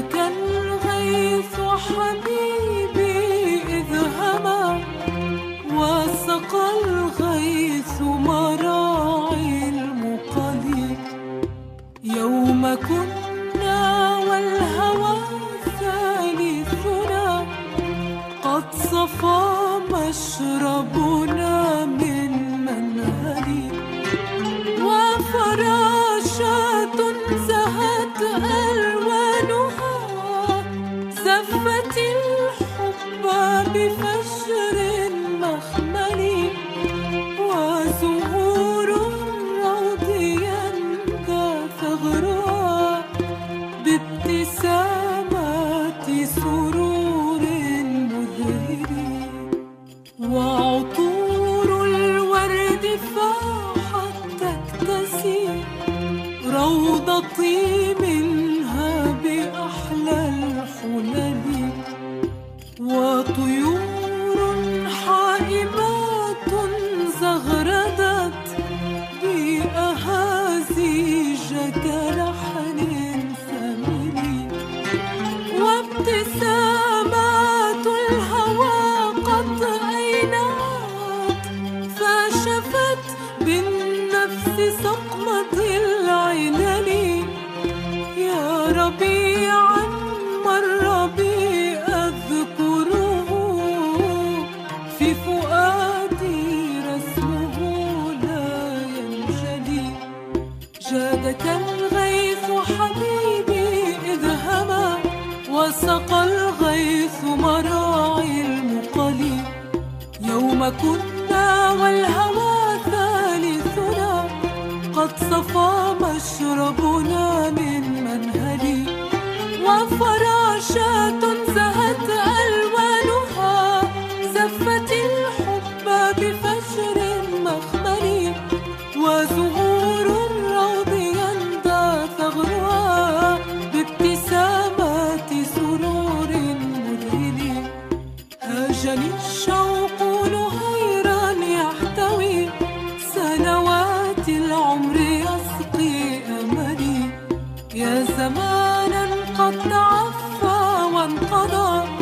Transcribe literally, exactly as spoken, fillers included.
جادك الغيث حبيبي إذ هما وسقى الغيث مراعي المقالي. يوم كنا والهوى ثالثنا قد صفى مشربنا من منهلي. وفراشات زهت ألوانها زفت الحب بفجر مخملي. وزهور الروض يندى ثغرها بابتسامات سرور مذهل. وعطور الورد فاحت تكتسي روضتي منها بأحلى الحلل. وطيور حائمات زغردت بأهازيج كلحن ثملي. وابتسامات الهوى قد أينعت فشفت بالنفس سقمة العلل. يا ربيعا مر بي أذكره في فؤادي رسمه لا ينجلي. جادك الغيث حبيبي إذ هما وسقى الغيث مراعي المقالي. يوم كنا والهوى ثالثنا قد صفى مشربنا من منهلي. وفراشات زهت ألوانها زفت الحب بفجر مخملي. وزهور الروض يندى ثغرها بابتسامات سرور مذهل. هاجني الشوق نهيرا يحتوي سنوات العمر يسقي أملي. يا زمانا قد تعفى وانقضى